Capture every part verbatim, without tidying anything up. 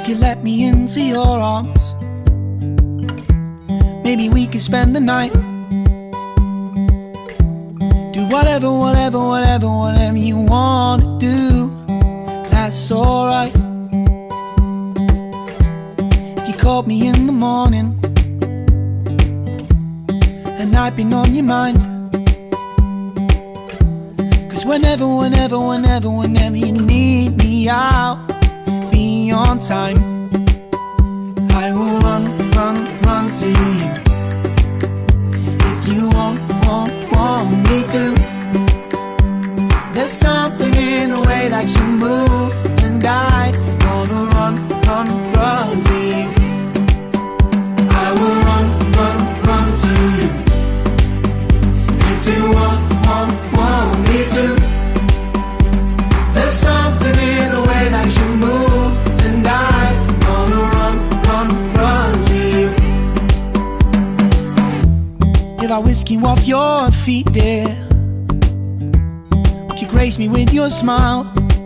If you let me into your arms, maybe we could spend the night. Do whatever, whatever, whatever, whatever you wanna do, that's alright. If you called me in the morning and I've been on your mind, cause whenever, whenever, whenever, whenever you need me, I'll be on time. I will run, run, run to you. If you won't, won't, want me to. There's something in the way that you move, and I wanna run, run, run to you. I will run, run, run to you. If you won't, won't, want me to. There's something in the way that you move, and I wanna run, run, run to you. If I whisk you off your feet, dear, would you grace me with your smile?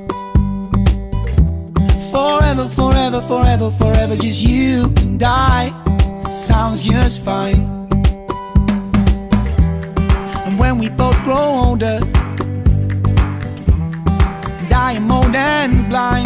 Forever, forever, forever, forever, just you and I, sounds just fine. And when we both grow older, and I am old and blind,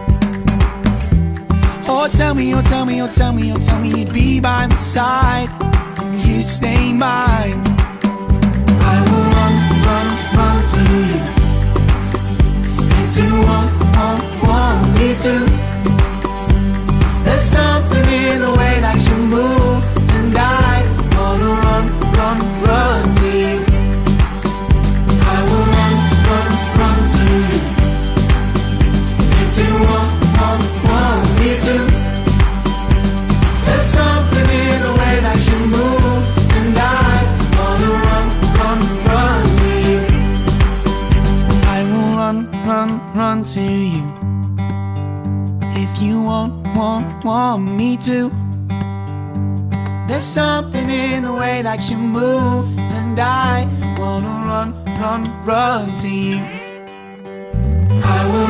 oh tell me, oh tell me, oh tell me, oh tell me you'd be by my side, and you'd stay mine. I will run, run, run to you. If you want, want, want me to. There's something in the way that you move, and I wanna run, run, run to you. I will run, run, run to you. If you want, want, want me to. There's something in the way that you move, and I wanna run, run, run to you. I will run, run, run to you. If you want, want, want me to. There's something in the way that you move, and I wanna run, run, run to you. I will